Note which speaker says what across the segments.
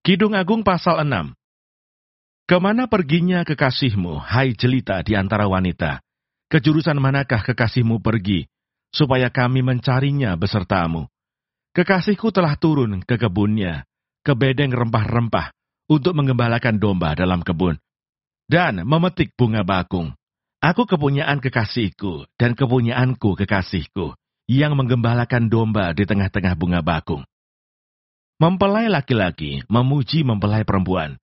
Speaker 1: Kidung Agung pasal 6. Kemana perginya kekasihmu, hai jelita di antara wanita? Ke jurusan manakah kekasihmu pergi, supaya kami mencarinya besertamu? Kekasihku telah turun ke kebunnya, ke bedeng rempah-rempah, untuk menggembalakan domba dalam kebun, dan memetik bunga bakung. Aku kepunyaan kekasihku, dan kepunyaanku kekasihku, yang menggembalakan domba di tengah-tengah bunga bakung. Mempelai laki-laki memuji mempelai perempuan.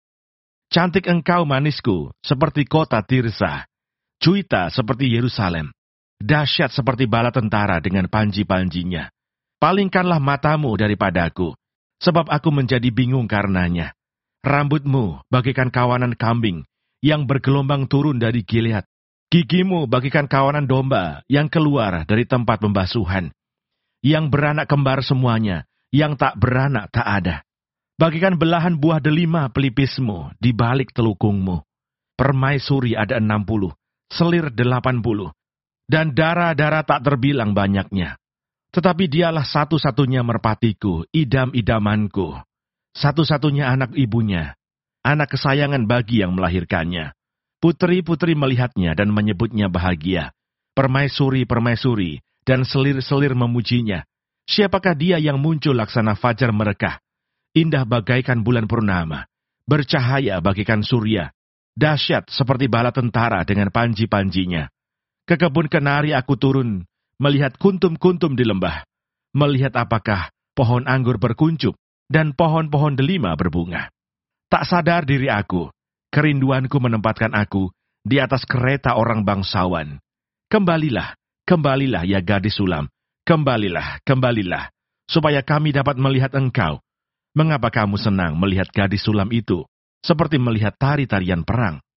Speaker 1: Cantik engkau manisku, seperti kota Tirsa. Cuita seperti Yerusalem. Dahsyat seperti bala tentara dengan panji-panjinya. Palingkanlah matamu daripadaku, sebab aku menjadi bingung karenanya. Rambutmu bagikan kawanan kambing, yang bergelombang turun dari Gilead. Gigimu bagikan kawanan domba, yang keluar dari tempat pembasuhan. Yang beranak kembar semuanya, yang tak beranak tak ada. Bagikan belahan buah delima pelipismu di balik telukungmu. Permaisuri ada 60, selir 80, dan darah-darah tak terbilang banyaknya. Tetapi dialah satu-satunya merpatiku, idam-idamanku. Satu-satunya anak ibunya, anak kesayangan bagi yang melahirkannya. Putri-putri melihatnya dan menyebutnya bahagia. Permaisuri-permaisuri dan selir-selir memujinya. Siapakah dia yang muncul laksana fajar merekah, indah bagaikan bulan purnama, bercahaya bagaikan surya, dahsyat seperti bala tentara dengan panji-panjinya. Ke kebun kenari aku turun, melihat kuntum-kuntum di lembah, melihat apakah pohon anggur berkuncup dan pohon-pohon delima berbunga. Tak sadar diri aku, kerinduanku menempatkan aku di atas kereta orang bangsawan. Kembalilah, kembalilah ya gadis sulam. Kembalilah, kembalilah, supaya kami dapat melihat engkau. Mengapa kamu senang melihat gadis sulam itu, seperti melihat tari-tarian perang?